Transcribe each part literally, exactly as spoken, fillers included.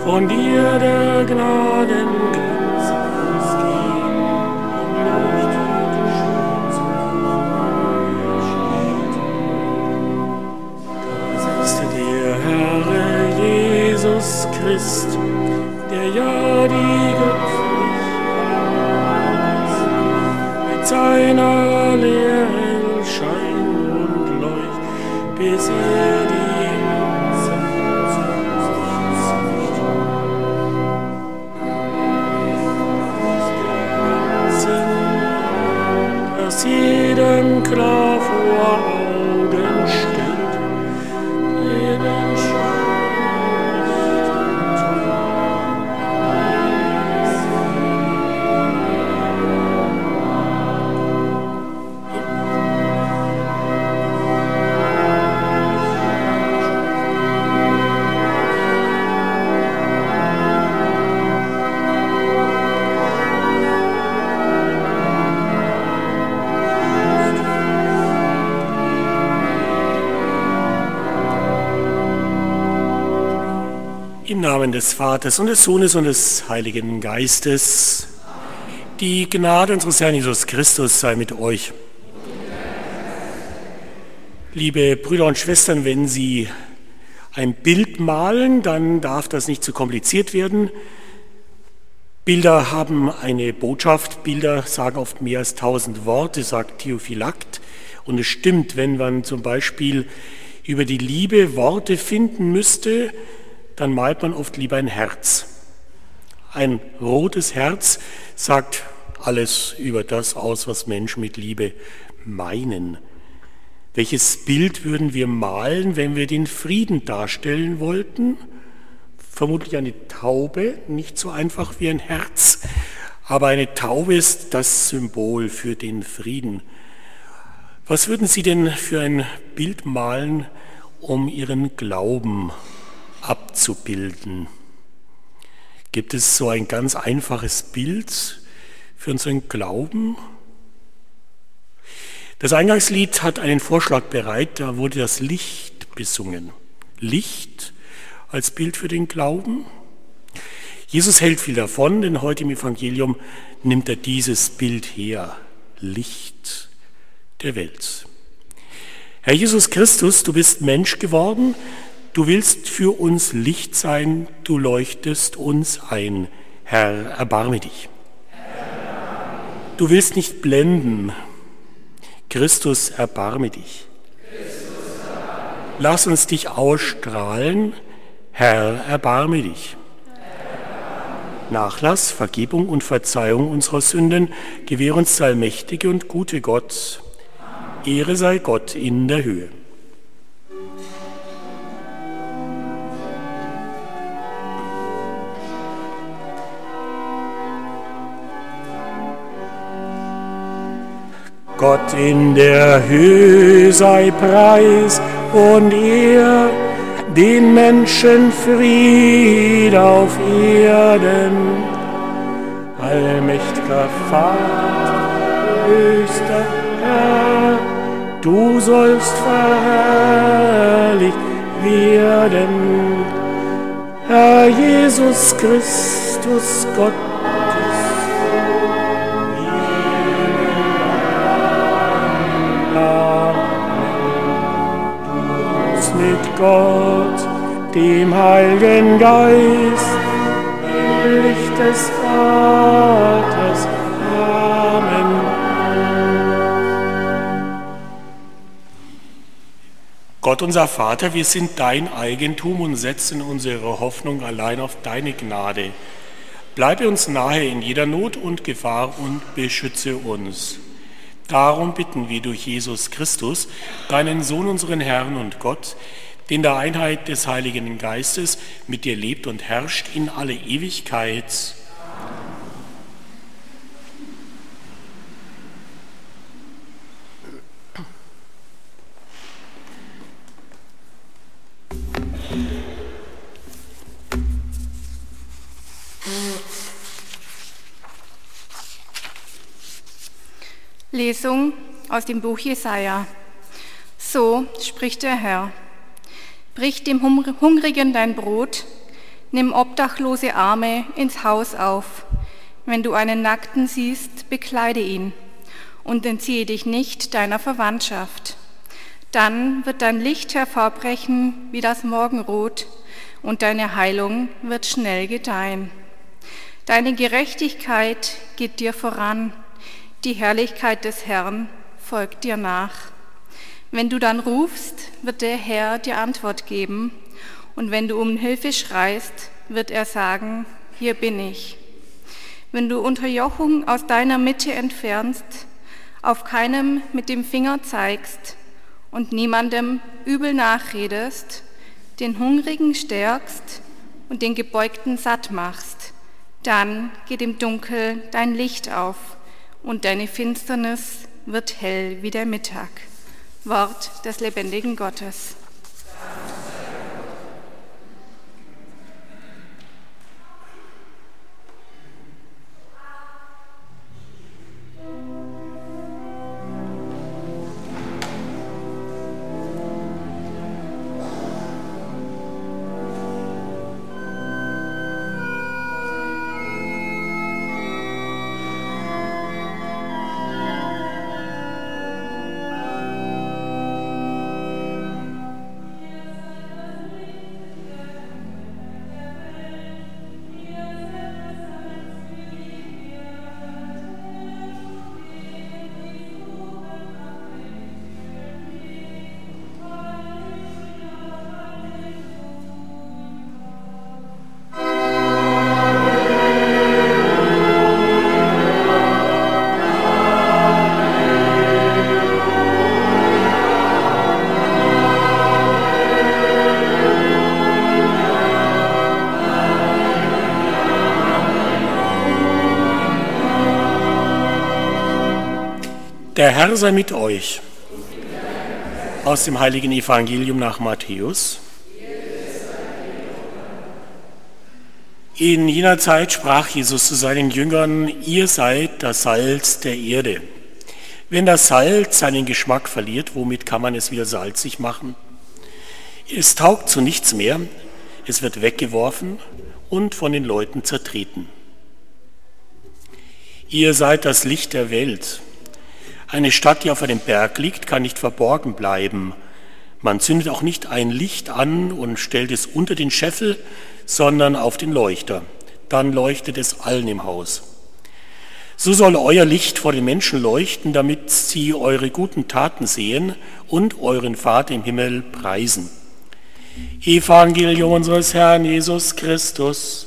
von dir der Gnadenglanz ausgehen und leuchtete schön zum Vorscheid. Da setzte der Herr Jesus Christ, der ja die Göttlichkeit mit seiner Lehre Schein und Leucht, bis er die Herzen zu sich zieht. Das jedem klar vor Augen stellt, jeden Im Namen des Vaters und des Sohnes und des Heiligen Geistes. Die Gnade unseres Herrn Jesus Christus sei mit euch. Liebe Brüder und Schwestern, wenn Sie ein Bild malen, dann darf das nicht zu kompliziert werden. Bilder haben eine Botschaft, Bilder sagen oft mehr als tausend Worte, sagt Theophylakt. Und es stimmt, wenn man zum Beispiel über die Liebe Worte finden müsste, dann malt man oft lieber ein Herz. Ein rotes Herz sagt alles über das aus, was Menschen mit Liebe meinen. Welches Bild würden wir malen, wenn wir den Frieden darstellen wollten? Vermutlich eine Taube, nicht so einfach wie ein Herz, aber eine Taube ist das Symbol für den Frieden. Was würden Sie denn für ein Bild malen, um Ihren Glauben abzubilden? Gibt es so ein ganz einfaches Bild für unseren Glauben? Das Eingangslied hat einen Vorschlag bereit, da wurde das Licht besungen. Licht als Bild für den Glauben. Jesus hält viel davon, denn heute im Evangelium nimmt er dieses Bild her. Licht der Welt. Herr Jesus Christus, du bist Mensch geworden, du willst für uns Licht sein, du leuchtest uns ein. Herr, erbarme dich. Du willst nicht blenden. Christus, erbarme dich. Lass uns dich ausstrahlen. Herr, erbarme dich. Nachlass, Vergebung und Verzeihung unserer Sünden gewähr uns der allmächtige und gute Gott. Ehre sei Gott in der Höhe. Gott in der Höhe sei Preis und Ehr, den Menschen Fried auf Erden. Allmächtiger Vater, höchster Herr, du sollst verherrlicht werden. Herr Jesus Christus, Gott. Mit Gott, dem Heiligen Geist, im Licht des Vaters. Amen. Gott, unser Vater, wir sind dein Eigentum und setzen unsere Hoffnung allein auf deine Gnade. Bleibe uns nahe in jeder Not und Gefahr und beschütze uns. Darum bitten wir durch Jesus Christus, deinen Sohn, unseren Herrn und Gott, der in der Einheit des Heiligen Geistes mit dir lebt und herrscht in alle Ewigkeit. Lesung aus dem Buch Jesaja. So spricht der Herr: Brich dem Hungrigen dein Brot, Nimm obdachlose Arme ins Haus auf. Wenn du einen Nackten siehst, bekleide ihn und entziehe dich nicht deiner Verwandtschaft. Dann wird dein Licht hervorbrechen wie das Morgenrot und deine Heilung wird schnell gedeihen. Deine Gerechtigkeit geht dir voran, die Herrlichkeit des Herrn folgt dir nach. Wenn du dann rufst, wird der Herr dir Antwort geben, und wenn du um Hilfe schreist, wird er sagen, hier bin ich. Wenn du Unterjochung aus deiner Mitte entfernst, auf keinem mit dem Finger zeigst und niemandem übel nachredest, den Hungrigen stärkst und den Gebeugten satt machst, dann geht im Dunkel dein Licht auf und deine Finsternis wird hell wie der Mittag. Wort des lebendigen Gottes. Der Herr sei mit euch. Aus dem heiligen Evangelium nach Matthäus. In jener Zeit sprach Jesus zu seinen Jüngern: Ihr seid das Salz der Erde. Wenn das Salz seinen Geschmack verliert, womit kann man es wieder salzig machen? Es taugt zu nichts mehr, es wird weggeworfen und von den Leuten zertreten. Ihr seid das Licht der Welt. Eine Stadt, die auf einem Berg liegt, kann nicht verborgen bleiben. Man zündet auch nicht ein Licht an und stellt es unter den Scheffel, sondern auf den Leuchter. Dann leuchtet es allen im Haus. So soll euer Licht vor den Menschen leuchten, damit sie eure guten Taten sehen und euren Vater im Himmel preisen. Evangelium unseres Herrn Jesus Christus.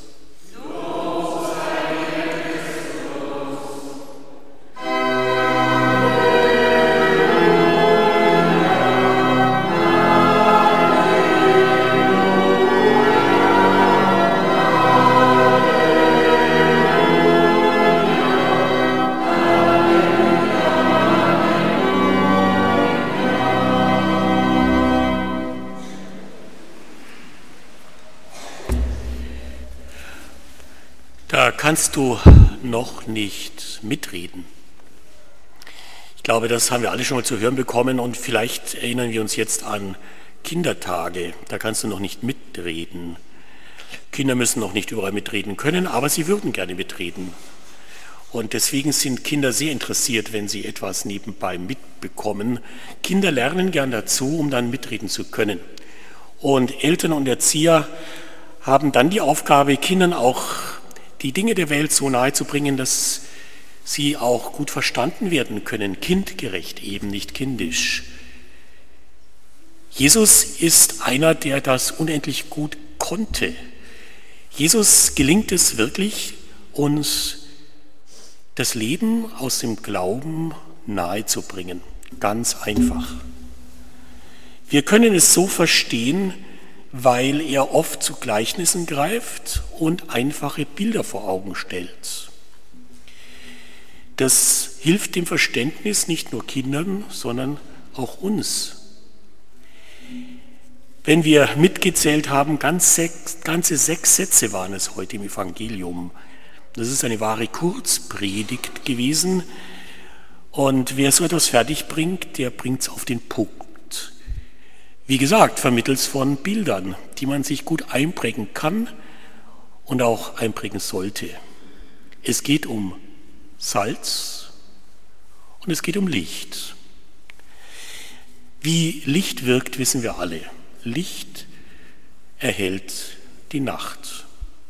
Da kannst du noch nicht mitreden. Ich glaube, das haben wir alle schon mal zu hören bekommen und vielleicht erinnern wir uns jetzt an Kindertage. Da kannst du noch nicht mitreden. Kinder müssen noch nicht überall mitreden können, aber sie würden gerne mitreden. Und deswegen sind Kinder sehr interessiert, wenn sie etwas nebenbei mitbekommen. Kinder lernen gern dazu, um dann mitreden zu können. Und Eltern und Erzieher haben dann die Aufgabe, Kindern auch die Dinge der Welt so nahe zu bringen, dass sie auch gut verstanden werden können, kindgerecht eben, nicht kindisch. Jesus ist einer, der das unendlich gut konnte. Jesus gelingt es wirklich, uns das Leben aus dem Glauben nahezubringen. Ganz einfach. Wir können es so verstehen, weil er oft zu Gleichnissen greift und einfache Bilder vor Augen stellt. Das hilft dem Verständnis nicht nur Kindern, sondern auch uns. Wenn wir mitgezählt haben, ganz sechs, ganze sechs Sätze waren es heute im Evangelium. Das ist eine wahre Kurzpredigt gewesen. Und wer so etwas fertig bringt, der bringt es auf den Punkt. Wie gesagt, vermittels von Bildern, die man sich gut einprägen kann und auch einprägen sollte. Es geht um Salz und es geht um Licht. Wie Licht wirkt, wissen wir alle. Licht erhellt die Nacht.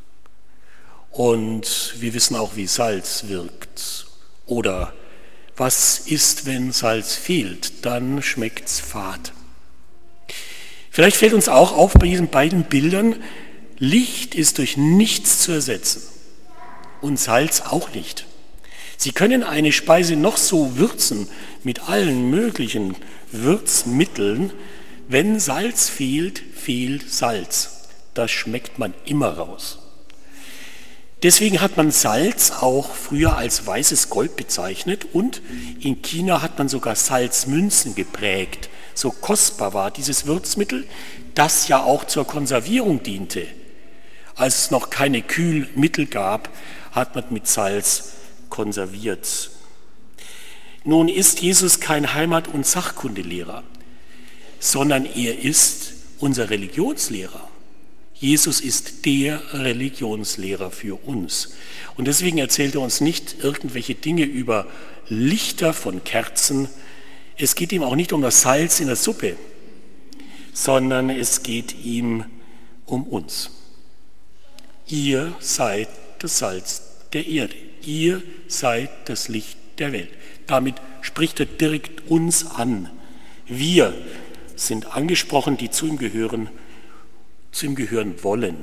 Und wir wissen auch, wie Salz wirkt. Oder was ist, wenn Salz fehlt? Dann schmeckt's fad. Vielleicht fällt uns auch auf bei diesen beiden Bildern, Licht ist durch nichts zu ersetzen und Salz auch nicht. Sie können eine Speise noch so würzen mit allen möglichen Würzmitteln. Wenn Salz fehlt, fehlt Salz. Das schmeckt man immer raus. Deswegen hat man Salz auch früher als weißes Gold bezeichnet und in China hat man sogar Salzmünzen geprägt. So kostbar war dieses Würzmittel, das ja auch zur Konservierung diente. Als es noch keine Kühlmittel gab, hat man mit Salz konserviert. Nun ist Jesus kein Heimat- und Sachkundelehrer, sondern er ist unser Religionslehrer. Jesus ist der Religionslehrer für uns. Und deswegen erzählt er uns nicht irgendwelche Dinge über Lichter von Kerzen. Es geht ihm auch nicht um das Salz in der Suppe, sondern es geht ihm um uns. Ihr seid das Salz der Erde. Ihr seid das Licht der Welt. Damit spricht er direkt uns an. Wir sind angesprochen, die zu ihm gehören, zu ihm gehören wollen.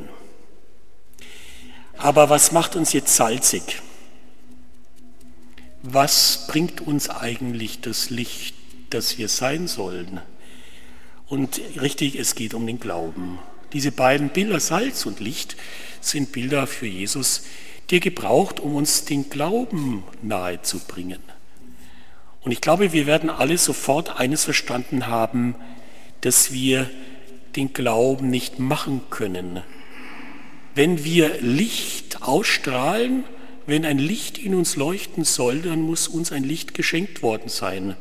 Aber was macht uns jetzt salzig? Was bringt uns eigentlich das Licht, das wir sein sollen? Und richtig, es geht um den Glauben. Diese beiden Bilder, Salz und Licht, sind Bilder für Jesus, die er gebraucht, um uns den Glauben nahezubringen. Und ich glaube, wir werden alle sofort eines verstanden haben, dass wir den Glauben nicht machen können. Wenn wir Licht ausstrahlen, wenn ein Licht in uns leuchten soll, dann muss uns ein Licht geschenkt worden sein.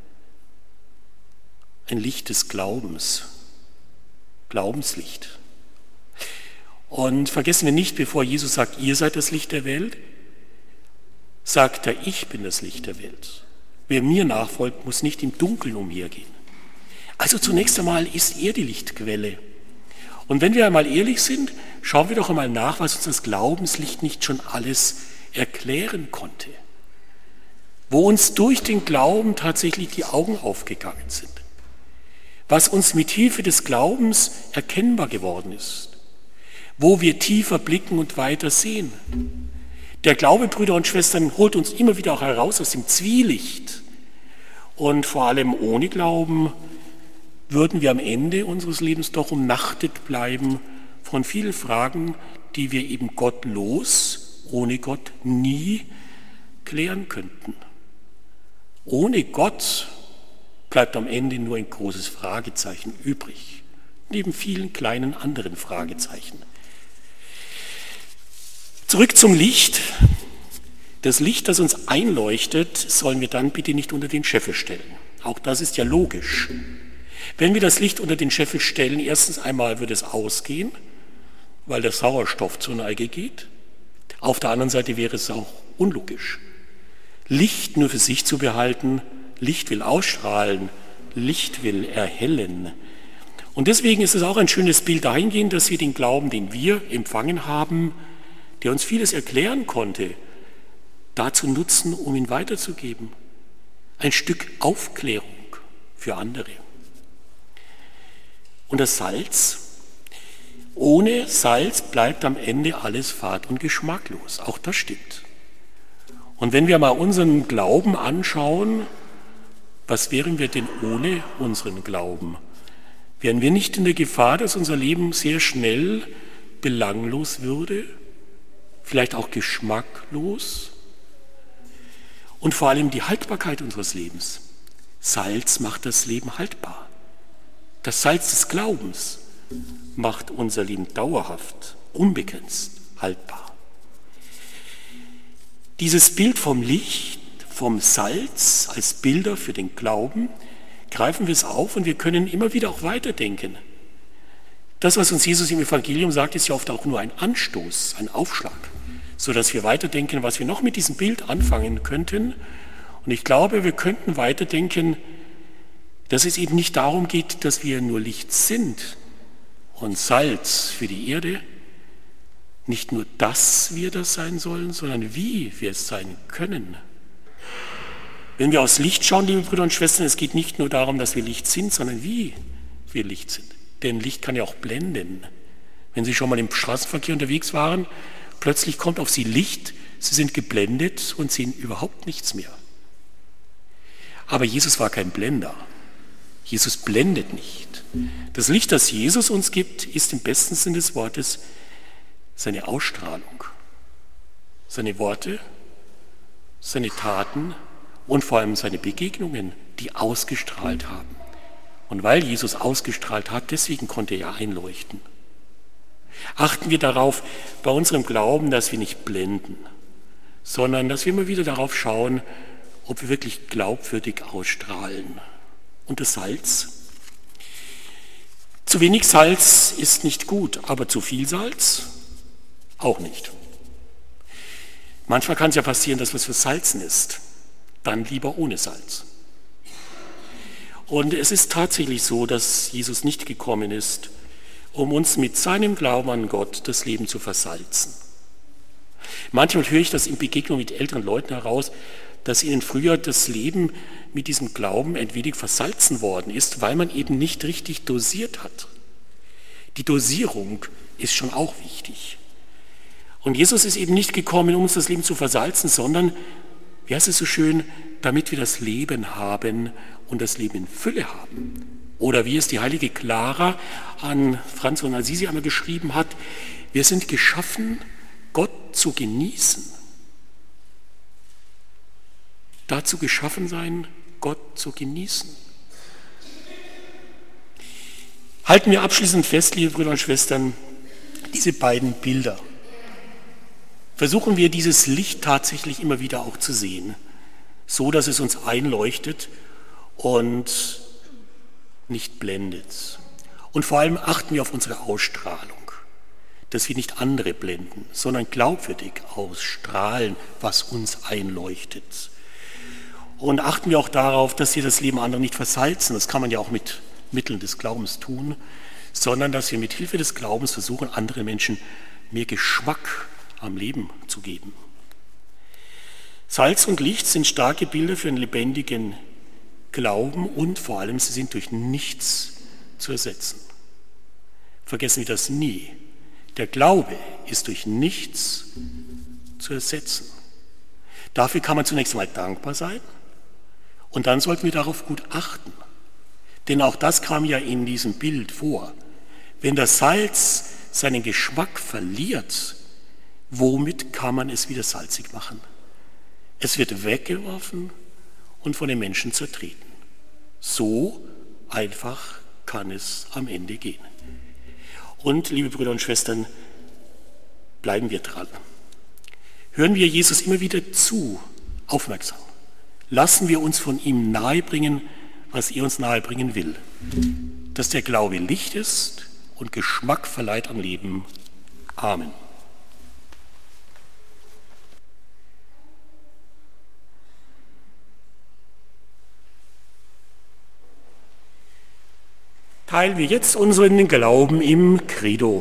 Ein Licht des Glaubens. Glaubenslicht. Und vergessen wir nicht, bevor Jesus sagt, ihr seid das Licht der Welt, sagt er, ich bin das Licht der Welt. Wer mir nachfolgt, muss nicht im Dunkeln umhergehen. Also zunächst einmal ist er die Lichtquelle. Und wenn wir einmal ehrlich sind, schauen wir doch einmal nach, was uns das Glaubenslicht nicht schon alles erklären konnte. Wo uns durch den Glauben tatsächlich die Augen aufgegangen sind. Was uns mit Hilfe des Glaubens erkennbar geworden ist. Wo wir tiefer blicken und weiter sehen. Der Glaube, Brüder und Schwestern, holt uns immer wieder auch heraus aus dem Zwielicht. Und vor allem ohne Glauben würden wir am Ende unseres Lebens doch umnachtet bleiben von vielen Fragen, die wir eben gottlos, ohne Gott nie klären könnten. Ohne Gott bleibt am Ende nur ein großes Fragezeichen übrig, neben vielen kleinen anderen Fragezeichen. Zurück zum Licht. Das Licht, das uns einleuchtet, sollen wir dann bitte nicht unter den Scheffel stellen. Auch das ist ja logisch. Wenn wir das Licht unter den Scheffel stellen, erstens einmal wird es ausgehen, weil der Sauerstoff zur Neige geht. Auf der anderen Seite wäre es auch unlogisch. Licht nur für sich zu behalten, Licht will ausstrahlen, Licht will erhellen. Und deswegen ist es auch ein schönes Bild dahingehend, dass wir den Glauben, den wir empfangen haben, der uns vieles erklären konnte, dazu nutzen, um ihn weiterzugeben. Ein Stück Aufklärung für andere. Und das Salz, ohne Salz bleibt am Ende alles fad und geschmacklos. Auch das stimmt. Und wenn wir mal unseren Glauben anschauen, was wären wir denn ohne unseren Glauben? Wären wir nicht in der Gefahr, dass unser Leben sehr schnell belanglos würde? Vielleicht auch geschmacklos? Und vor allem die Haltbarkeit unseres Lebens. Salz macht das Leben haltbar. Das Salz des Glaubens macht unser Leben dauerhaft, unbegrenzt haltbar. Dieses Bild vom Licht, vom Salz als Bilder für den Glauben, greifen wir es auf und wir können immer wieder auch weiterdenken. Das, was uns Jesus im Evangelium sagt, ist ja oft auch nur ein Anstoß, ein Aufschlag, sodass wir weiterdenken, was wir noch mit diesem Bild anfangen könnten. Und ich glaube, wir könnten weiterdenken, dass es eben nicht darum geht, dass wir nur Licht sind und Salz für die Erde, nicht nur, dass wir das sein sollen, sondern wie wir es sein können. Wenn wir aufs Licht schauen, liebe Brüder und Schwestern, es geht nicht nur darum, dass wir Licht sind, sondern wie wir Licht sind. Denn Licht kann ja auch blenden. Wenn Sie schon mal im Straßenverkehr unterwegs waren, plötzlich kommt auf Sie Licht, Sie sind geblendet und sehen überhaupt nichts mehr. Aber Jesus war kein Blender. Jesus blendet nicht. Das Licht, das Jesus uns gibt, ist im besten Sinn des Wortes seine Ausstrahlung, seine Worte, seine Taten und vor allem seine Begegnungen, die ausgestrahlt haben. Und weil Jesus ausgestrahlt hat, deswegen konnte er einleuchten. Achten wir darauf bei unserem Glauben, dass wir nicht blenden, sondern dass wir immer wieder darauf schauen, ob wir wirklich glaubwürdig ausstrahlen. Und das Salz? Zu wenig Salz ist nicht gut, aber zu viel Salz auch nicht. Manchmal kann es ja passieren, dass was versalzen ist, dann lieber ohne Salz. Und es ist tatsächlich so, dass Jesus nicht gekommen ist, um uns mit seinem Glauben an Gott das Leben zu versalzen. Manchmal höre ich das in Begegnung mit älteren Leuten heraus, dass ihnen früher das Leben mit diesem Glauben ein wenig versalzen worden ist, weil man eben nicht richtig dosiert hat. Die Dosierung ist schon auch wichtig. Und Jesus ist eben nicht gekommen, um uns das Leben zu versalzen, sondern, wie heißt es so schön, damit wir das Leben haben und das Leben in Fülle haben. Oder wie es die heilige Clara an Franz von Assisi einmal geschrieben hat, wir sind geschaffen, Gott zu genießen. Dazu geschaffen sein, Gott zu genießen. Halten wir abschließend fest, liebe Brüder und Schwestern, diese beiden Bilder. Versuchen wir dieses Licht tatsächlich immer wieder auch zu sehen, so dass es uns einleuchtet und nicht blendet. Und vor allem achten wir auf unsere Ausstrahlung, dass wir nicht andere blenden, sondern glaubwürdig ausstrahlen, was uns einleuchtet. Und achten wir auch darauf, dass wir das Leben anderer nicht versalzen, das kann man ja auch mit Mitteln des Glaubens tun, sondern dass wir mit Hilfe des Glaubens versuchen, anderen Menschen mehr Geschmack am Leben zu geben. Salz und Licht sind starke Bilder für einen lebendigen Glauben und vor allem, sie sind durch nichts zu ersetzen. Vergessen wir das nie. Der Glaube ist durch nichts zu ersetzen. Dafür kann man zunächst einmal dankbar sein und dann sollten wir darauf gut achten. Denn auch das kam ja in diesem Bild vor. Wenn das Salz seinen Geschmack verliert, womit kann man es wieder salzig machen? Es wird weggeworfen und von den Menschen zertreten. So einfach kann es am Ende gehen. Und, liebe Brüder und Schwestern, bleiben wir dran. Hören wir Jesus immer wieder zu, aufmerksam. Lassen wir uns von ihm nahebringen, was er uns nahebringen will. Dass der Glaube Licht ist und Geschmack verleiht am Leben. Amen. Teilen wir jetzt unseren Glauben im Credo.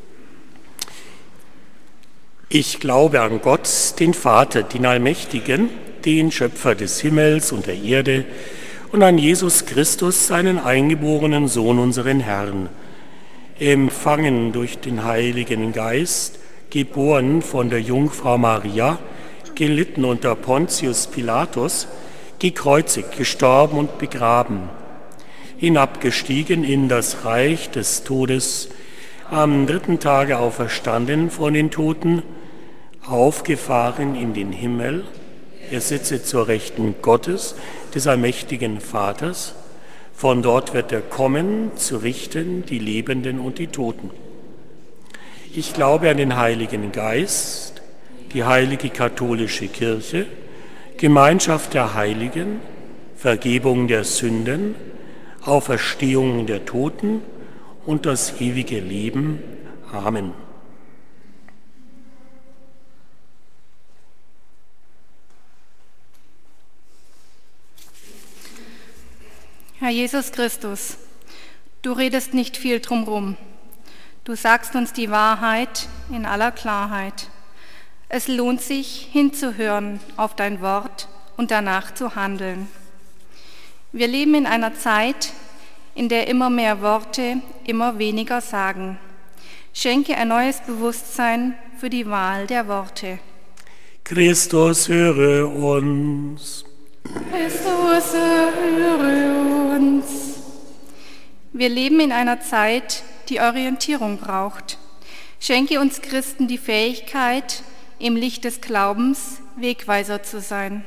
Ich glaube an Gott, den Vater, den Allmächtigen, den Schöpfer des Himmels und der Erde, und an Jesus Christus, seinen eingeborenen Sohn, unseren Herrn, empfangen durch den Heiligen Geist, geboren von der Jungfrau Maria, gelitten unter Pontius Pilatus, gekreuzigt, gestorben und begraben, hinabgestiegen in das Reich des Todes, am dritten Tage auferstanden von den Toten, aufgefahren in den Himmel, er sitze zur Rechten Gottes, des allmächtigen Vaters, von dort wird er kommen, zu richten die Lebenden und die Toten. Ich glaube an den Heiligen Geist, die heilige katholische Kirche, Gemeinschaft der Heiligen, Vergebung der Sünden, Auferstehung der Toten und das ewige Leben. Amen. Herr Jesus Christus, du redest nicht viel drumherum. Du sagst uns die Wahrheit in aller Klarheit. Es lohnt sich, hinzuhören auf dein Wort und danach zu handeln. Wir leben in einer Zeit, in der immer mehr Worte immer weniger sagen. Schenke ein neues Bewusstsein für die Wahl der Worte. Christus, höre uns. Christus, höre uns. Wir leben in einer Zeit, die Orientierung braucht. Schenke uns Christen die Fähigkeit, im Licht des Glaubens Wegweiser zu sein.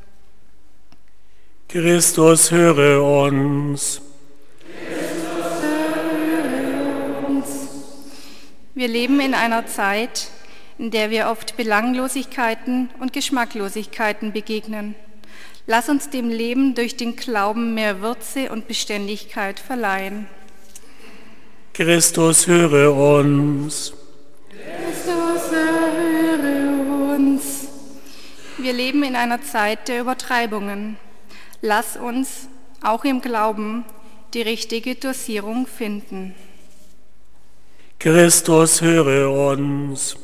Christus, höre uns. Christus, höre uns. Wir leben in einer Zeit, in der wir oft Belanglosigkeiten und Geschmacklosigkeiten begegnen. Lass uns dem Leben durch den Glauben mehr Würze und Beständigkeit verleihen. Christus, höre uns. Christus, höre uns. Wir leben in einer Zeit der Übertreibungen. Lass uns, auch im Glauben, die richtige Dosierung finden. Christus, höre uns.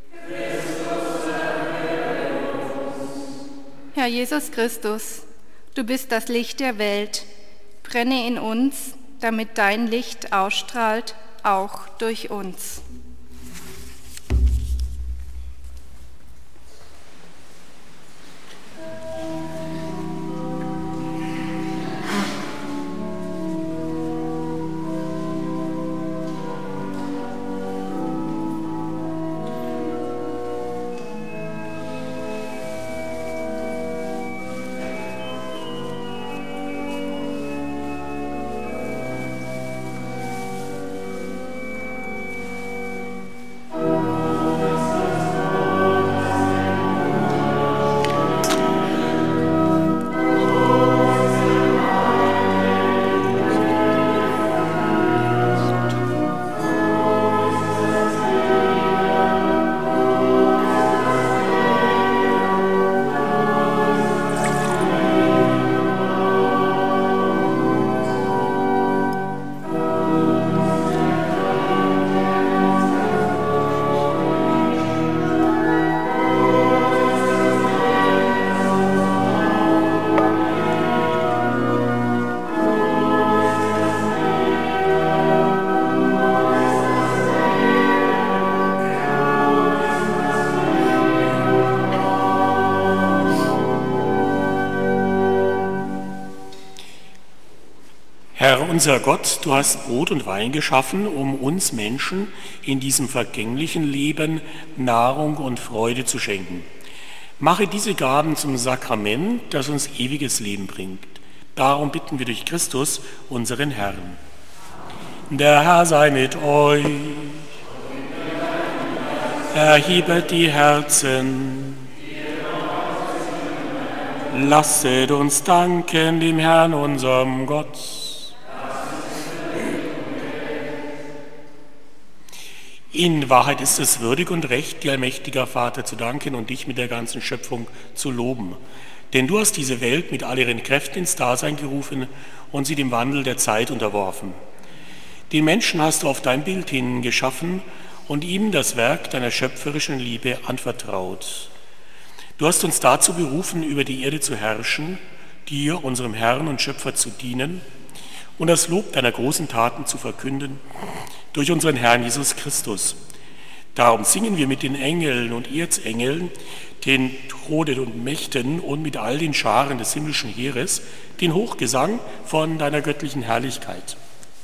Herr Jesus Christus, du bist das Licht der Welt. Brenne in uns, damit dein Licht ausstrahlt, auch durch uns. Herr unser Gott, du hast Brot und Wein geschaffen, um uns Menschen in diesem vergänglichen Leben Nahrung und Freude zu schenken. Mache diese Gaben zum Sakrament, das uns ewiges Leben bringt. Darum bitten wir durch Christus, unseren Herrn. Der Herr sei mit euch. Erhebet die Herzen. Lasset uns danken dem Herrn, unserem Gott. In Wahrheit ist es würdig und recht, dir, allmächtiger Vater, zu danken und dich mit der ganzen Schöpfung zu loben. Denn du hast diese Welt mit all ihren Kräften ins Dasein gerufen und sie dem Wandel der Zeit unterworfen. Den Menschen hast du auf dein Bild hin geschaffen und ihm das Werk deiner schöpferischen Liebe anvertraut. Du hast uns dazu berufen, über die Erde zu herrschen, dir, unserem Herrn und Schöpfer, zu dienen und das Lob deiner großen Taten zu verkünden durch unseren Herrn Jesus Christus. Darum singen wir mit den Engeln und Erzengeln, den Thronen und Mächten und mit all den Scharen des himmlischen Heeres den Hochgesang von deiner göttlichen Herrlichkeit.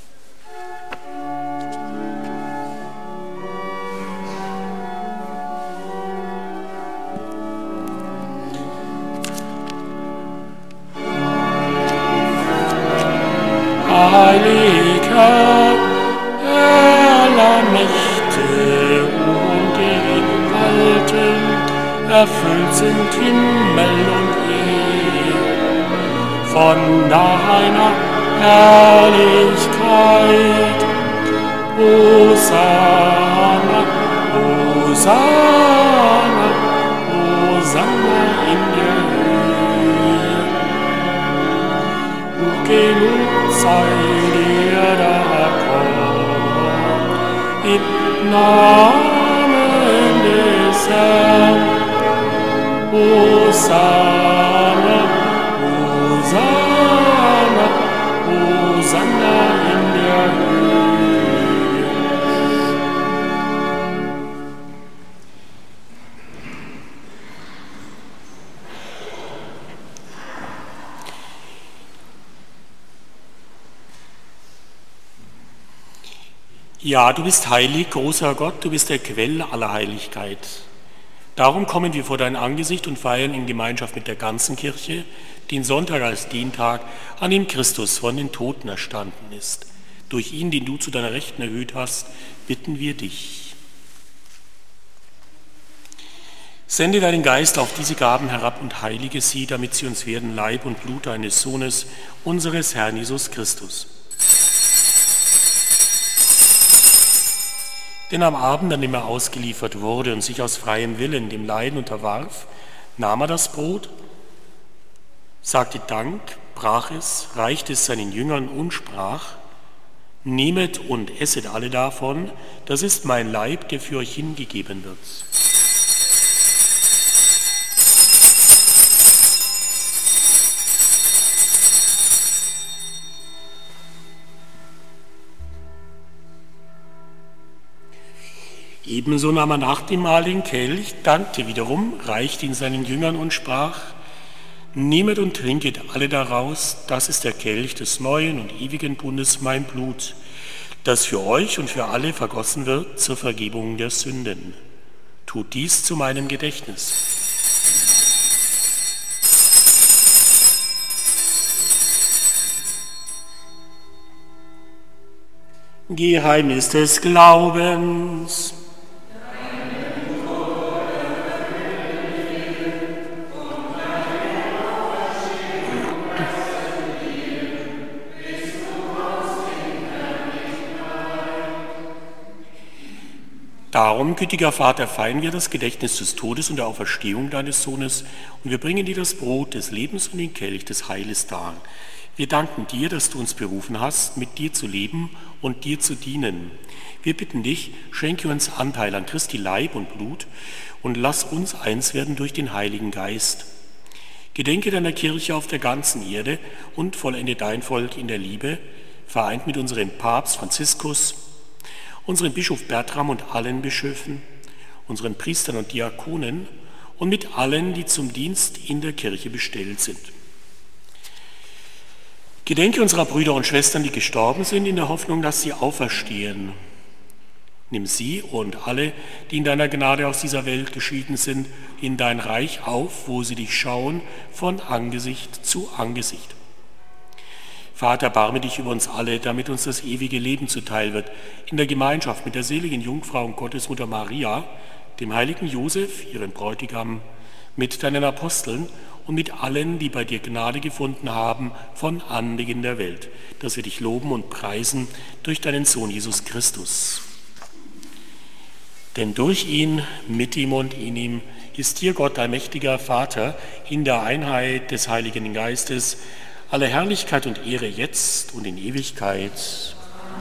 Heiliger, aller Mächte und Gewalten, erfüllt sind Himmel und Erde von deiner Herrlichkeit. Hosanna, Hosanna, Hosanna in der Höhe. Genug sei dir da kommt, im Namen des Herrn. Hosanna, Hosanna, Hosanna in der Höhe. Ja, du bist heilig, großer Gott, du bist der Quell aller Heiligkeit. Darum kommen wir vor dein Angesicht und feiern in Gemeinschaft mit der ganzen Kirche den Sonntag als den Tag, an dem Christus von den Toten erstanden ist. Durch ihn, den du zu deiner Rechten erhöht hast, bitten wir dich. Sende deinen Geist auf diese Gaben herab und heilige sie, damit sie uns werden Leib und Blut deines Sohnes, unseres Herrn Jesus Christus. Denn am Abend, an dem er ausgeliefert wurde und sich aus freiem Willen dem Leiden unterwarf, nahm er das Brot, sagte Dank, brach es, reichte es seinen Jüngern und sprach: Nehmet und esset alle davon, das ist mein Leib, der für euch hingegeben wird. Ebenso nahm er nach dem Mahl den Kelch, dankte wiederum, reichte ihn seinen Jüngern und sprach: Nehmet und trinket alle daraus, das ist der Kelch des neuen und ewigen Bundes, mein Blut, das für euch und für alle vergossen wird zur Vergebung der Sünden. Tut dies zu meinem Gedächtnis. Geheimnis des Glaubens. Darum, gütiger Vater, feiern wir das Gedächtnis des Todes und der Auferstehung deines Sohnes und wir bringen dir das Brot des Lebens und den Kelch des Heiles dar. Wir danken dir, dass du uns berufen hast, mit dir zu leben und dir zu dienen. Wir bitten dich, schenke uns Anteil an Christi Leib und Blut und lass uns eins werden durch den Heiligen Geist. Gedenke deiner Kirche auf der ganzen Erde und vollende dein Volk in der Liebe, vereint mit unserem Papst Franziskus, unseren Bischof Bertram und allen Bischöfen, unseren Priestern und Diakonen und mit allen, die zum Dienst in der Kirche bestellt sind. Gedenke unserer Brüder und Schwestern, die gestorben sind, in der Hoffnung, dass sie auferstehen. Nimm sie und alle, die in deiner Gnade aus dieser Welt geschieden sind, in dein Reich auf, wo sie dich schauen, von Angesicht zu Angesicht. Vater, erbarme dich über uns alle, damit uns das ewige Leben zuteil wird, in der Gemeinschaft mit der seligen Jungfrau und Gottesmutter Maria, dem heiligen Josef, ihren Bräutigam, mit deinen Aposteln und mit allen, die bei dir Gnade gefunden haben, von Anbeginn der Welt, dass wir dich loben und preisen durch deinen Sohn Jesus Christus. Denn durch ihn, mit ihm und in ihm ist dir Gott, allmächtiger Vater, in der Einheit des Heiligen Geistes, alle Herrlichkeit und Ehre jetzt und in Ewigkeit.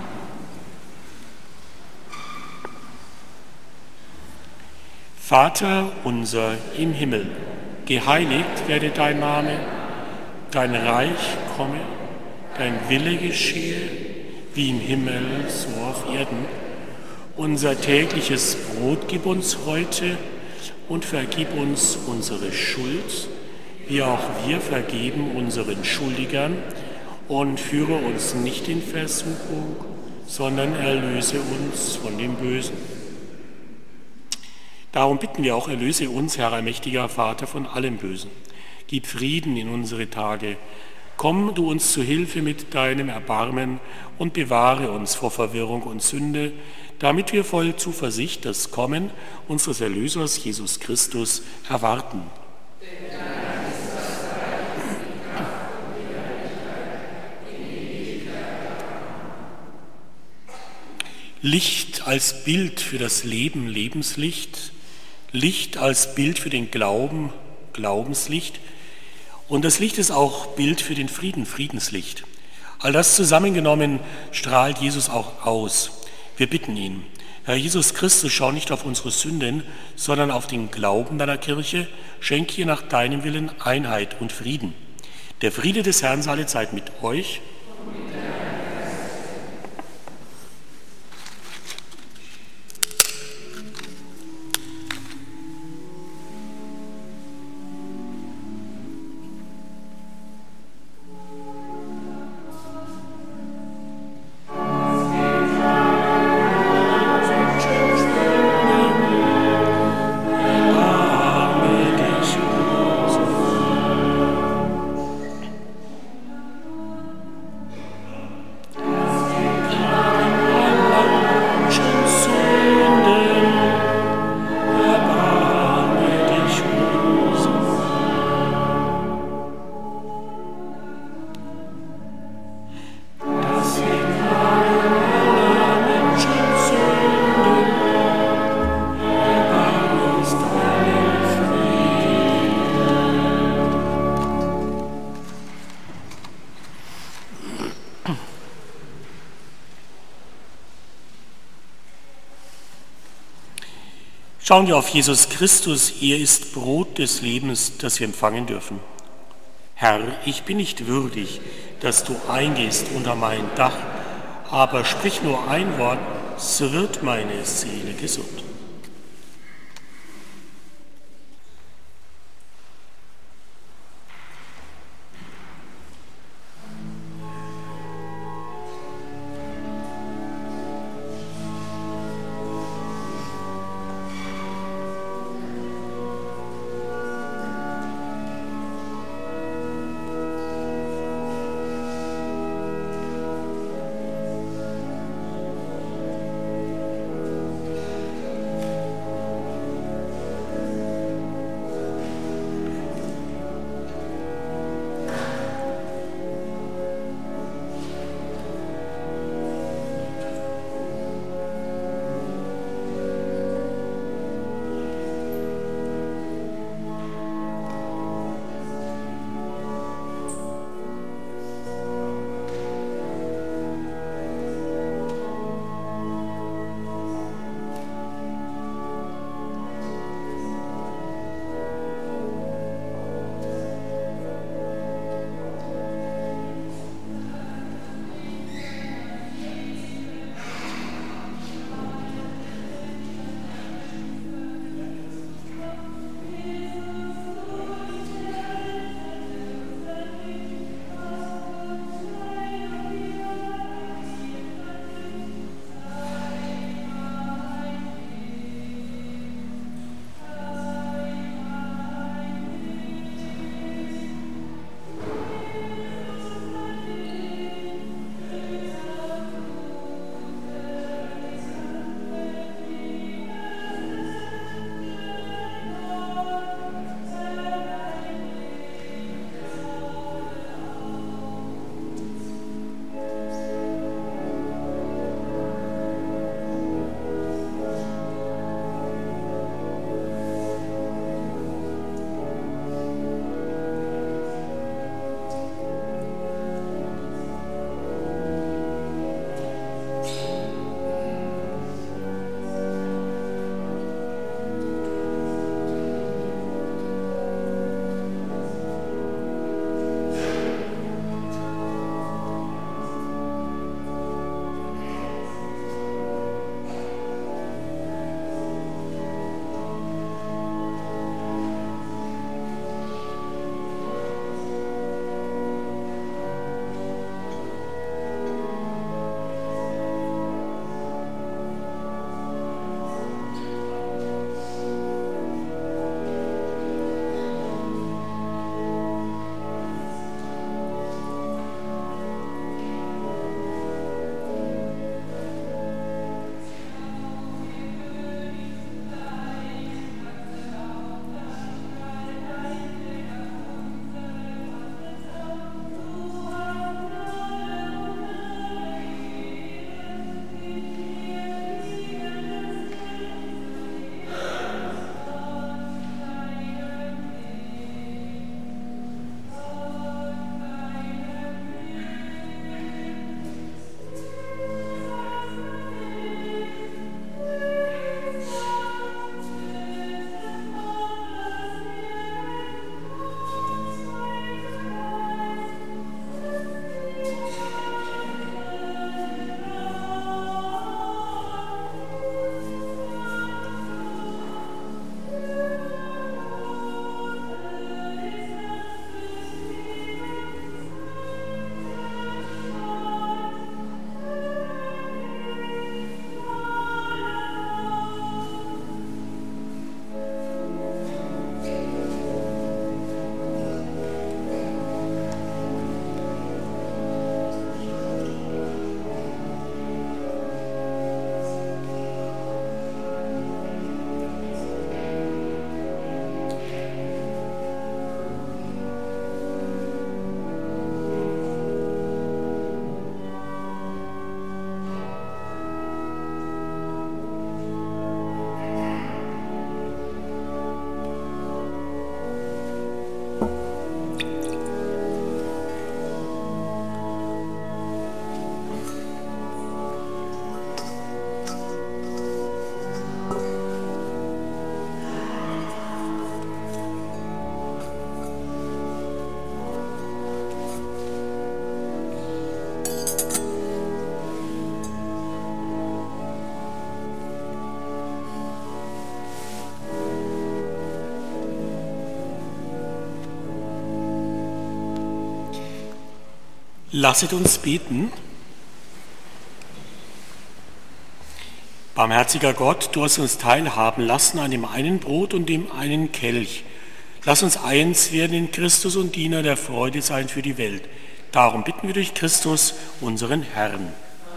Vater unser im Himmel, geheiligt werde dein Name, dein Reich komme, dein Wille geschehe, wie im Himmel, so auf Erden. Unser tägliches Brot gib uns heute und vergib uns unsere Schuld, wie auch wir vergeben unseren Schuldigern, und führe uns nicht in Versuchung, sondern erlöse uns von dem Bösen. Darum bitten wir auch, erlöse uns, Herr allmächtiger Vater, von allem Bösen. Gib Frieden in unsere Tage. Komm du uns zu Hilfe mit deinem Erbarmen und bewahre uns vor Verwirrung und Sünde, damit wir voll Zuversicht das Kommen unseres Erlösers Jesus Christus erwarten. Licht als Bild für das Leben, Lebenslicht, Licht als Bild für den Glauben, Glaubenslicht, und das Licht ist auch Bild für den Frieden, Friedenslicht. All das zusammengenommen strahlt Jesus auch aus. Wir bitten ihn, Herr Jesus Christus, schau nicht auf unsere Sünden, sondern auf den Glauben deiner Kirche, schenk ihr nach deinem Willen Einheit und Frieden. Der Friede des Herrn sei alle Zeit mit euch. Schauen wir auf Jesus Christus, er ist Brot des Lebens, das wir empfangen dürfen. Herr, ich bin nicht würdig, dass du eingehst unter mein Dach, aber sprich nur ein Wort, so wird meine Seele gesund. Lasset uns beten. Barmherziger Gott, du hast uns teilhaben lassen an dem einen Brot und dem einen Kelch. Lass uns eins werden in Christus und Diener der Freude sein für die Welt. Darum bitten wir durch Christus, unseren Herrn.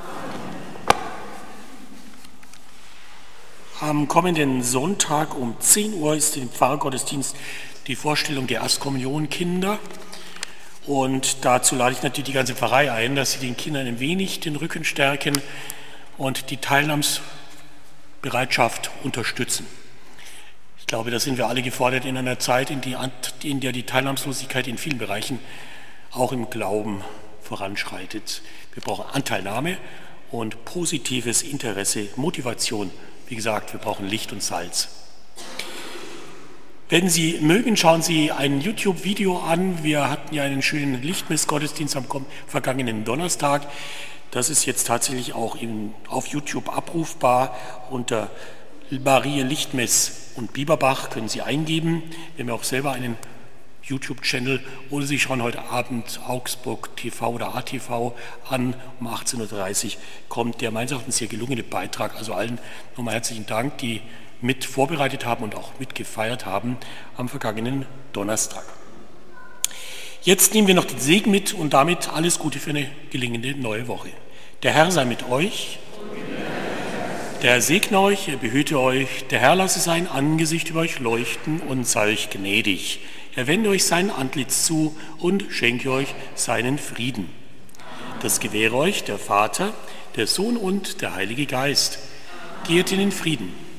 Am kommenden Sonntag um zehn Uhr ist im Pfarrgottesdienst die Vorstellung der Erstkommunionkinder. Und dazu lade ich natürlich die ganze Pfarrei ein, dass sie den Kindern ein wenig den Rücken stärken und die Teilnahmsbereitschaft unterstützen. Ich glaube, da sind wir alle gefordert in einer Zeit, in, die, in der die Teilnahmslosigkeit in vielen Bereichen auch im Glauben voranschreitet. Wir brauchen Anteilnahme und positives Interesse, Motivation. Wie gesagt, wir brauchen Licht und Salz. Wenn Sie mögen, schauen Sie ein YouTube-Video an. Wir hatten ja einen schönen Lichtmess-Gottesdienst am vergangenen Donnerstag. Das ist jetzt tatsächlich auch in, auf YouTube abrufbar. Unter Marie Lichtmess und Bieberbach können Sie eingeben. Wir haben auch selber einen YouTube-Channel. Oder Sie schauen heute Abend Augsburg T V oder A T V an. Um achtzehn Uhr dreißig kommt der meines Erachtens sehr gelungene Beitrag. Also allen nochmal herzlichen Dank, die mit vorbereitet haben und auch mitgefeiert haben am vergangenen Donnerstag. Jetzt nehmen wir noch den Segen mit und damit alles Gute für eine gelingende neue Woche. Der Herr sei mit euch. Der Herr segne euch, er behüte euch. Der Herr lasse sein Angesicht über euch leuchten und sei euch gnädig. Er wende euch sein Antlitz zu und schenke euch seinen Frieden. Das gewähre euch der Vater, der Sohn und der Heilige Geist. Geht in den Frieden.